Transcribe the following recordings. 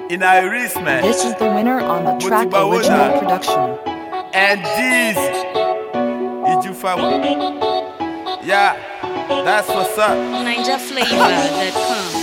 in Iris, man. This is the winner on the track original production. And this Ijufawa. Yeah, that's what's up. NigerFlavor.com.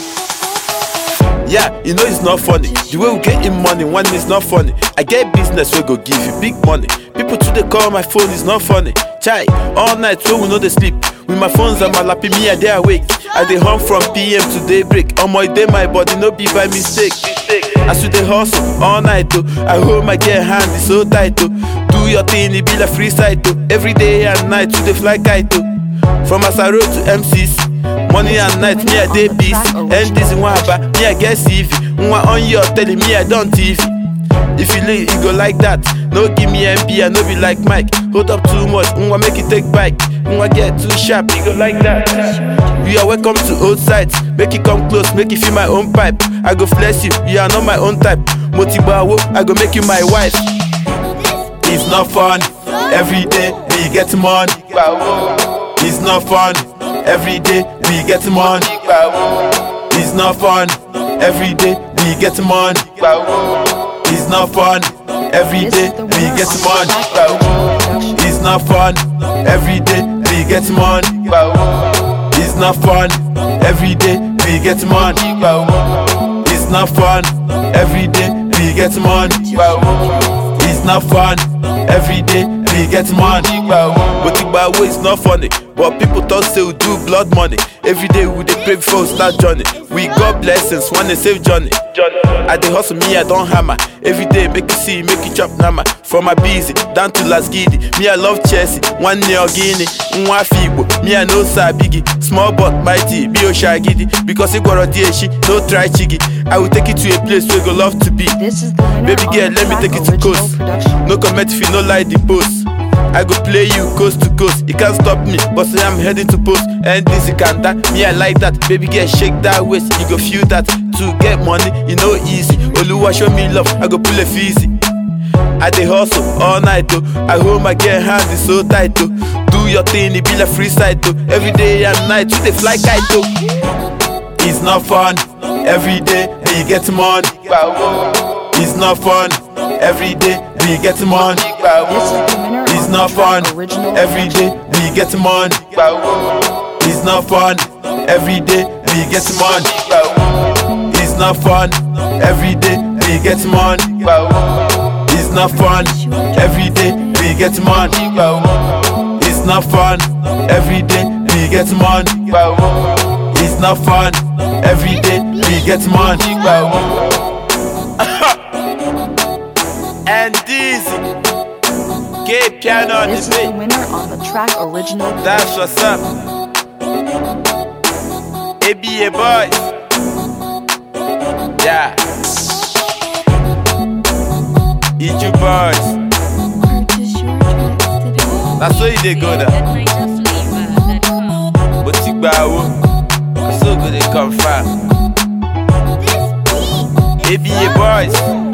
Yeah, you know it's not funny. The way we get in money, one is not funny. I get business we go give you big money. People today call my phone, is not funny. Chai, all night so we know they sleep. With my phones and my lappy, me I dey awake. I dey hum from PM to daybreak. On my day my body no be by mistake. As we dey hustle all night though, I hold my gear hand is so tight though. Do your thing, it be like free side though. Every day and night to the fly kite though. From Asaro to MCC, morning and night me I dey busy. And this one about me I get CV. One on your telling me I don't TV. If you leave, you go like that. No give me MP, I no be like Mike. Hold up too much, make it take bike. Get too sharp, you go like that. You are welcome to old sites. Make it come close, make it feel my own pipe. I go flex you, you are not my own type. Motibawo, I go make you my wife. It's not fun, every day we get money. It's not fun, every day we get money. It's not fun, every day we get money. It's not fun, every day we get money. It's not fun, every day we get money. It's not fun, every day we get money. It's not fun, every day we get money. It's not fun, every day we get money. But it's not funny. But people talk say we do blood money. Every day we dey pray before we start journey. We got blessings, one dey save journey. I dey hustle, me I don't hammer. Every day make you see, make you chop nama. From my busy down to Las Giddy. Me I love Chelsea, one Neo Guinea, one Fibo. Me I know Sabigi, small but mighty. Be Oshagidi, because it got a DH, no try chiggy. I will take you to a place where you go love to be. This is the winner Baby girl, on let me the take you track to coast. original production. No comment if you no like the post. I go play you coast to coast. You can't stop me, but say I'm heading to post. And this you can't that. Me I like that. Baby girl, shake that waist. You go feel that. To get money, you know easy. Oluwa show me love, I go pull a fizzy. I dey hustle all night though. I hold my gear hand is so tight though. Do your thing, it be like free side though. Every day and night to the fly kite though. It's not fun, every day we get money. It's not fun, every day we get money. This is the winner It's on not the fun, track original every day we get money. It's not fun, every day we get money. It's not fun, every day we get money. It's not fun, every day we get money. It's not fun, every day we get money. It's not fun, every day we get money. And this Gay piano on This is the the beat. winner on the track original That's what's up. ABA boys. Yeah. Iju boys. That's why they go there. NigerFlavor.com. But you bow. That's so good they confirm. ABA boys.